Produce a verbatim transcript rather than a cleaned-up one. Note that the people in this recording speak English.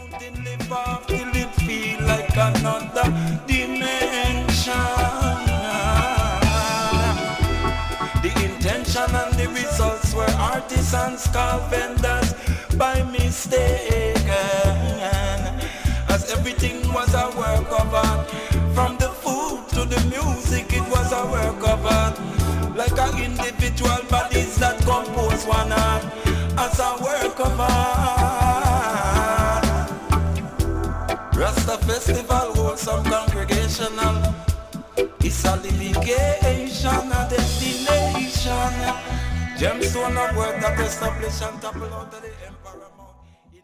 Counting live off till it feel like another dimension. The intention and the results were artisans called vendors by mistake. As everything was a work of art. From the food to the music, it was a work of art. Like an individual bodies that compose one art. As a work of art. Rasta Festival holds some congregational. It's a litigation, a destination. Gemstone of work that establish and topple out of the